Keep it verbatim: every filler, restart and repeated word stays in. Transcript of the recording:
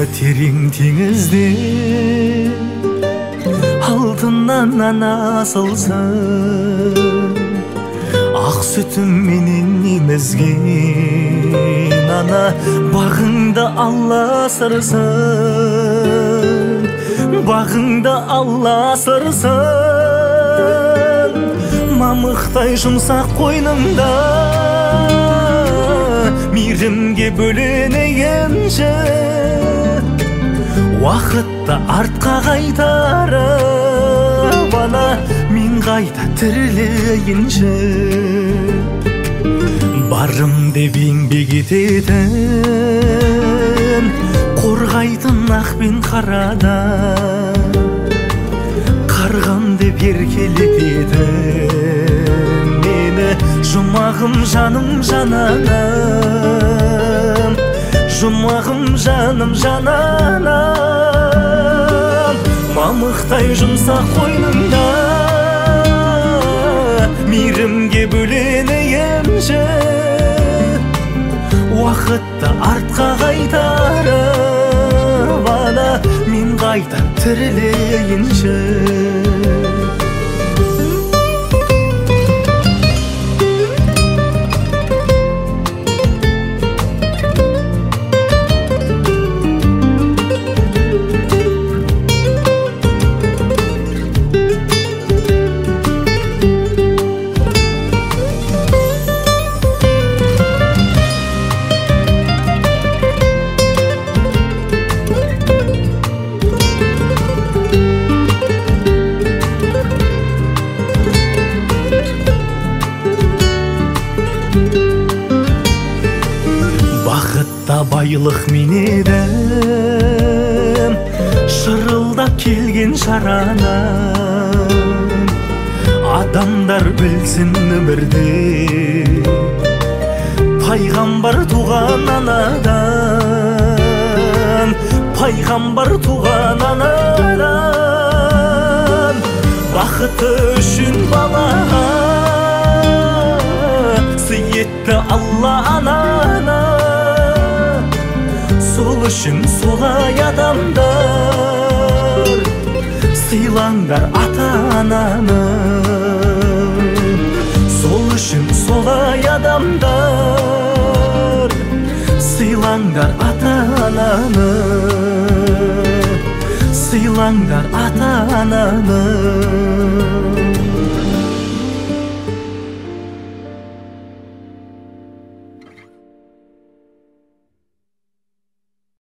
терең теңізде алтыннан ана асылсың, ақ сүтім менен емізген ана бағыңда алла сырсын, бағыңда алла сырсын. Мамықтай жұмсақ қойныңда мейірімге бөленейінші, уақытты артқа қайтарып ана мен қайта тірілейінші. Барым деп еңбек ететін, қорғайтын ақ пен қарада, қарғам деп еркелететін мені жұмағым жаным жананам, жұмағым жаным жананам. Мамықтай жұмсақ қойныңда мейірімге бөленейінші, уақытты артқа қайтарып ана мен қайта тірілейінші. Бақытта байлық мен едім, шырылдап келген шаранан. Адамдар білсін өмірде пайғамбар туған анадан, пайғамбар туған анадан. Бақыты үшін балаға сый етті алла ананы, сол үшін солай адамдар сыйлаңдар ата-ананы. Сол үшін солай адамдар сыйлаңдар ата-ананы, сыйлаңдар ата-ананы.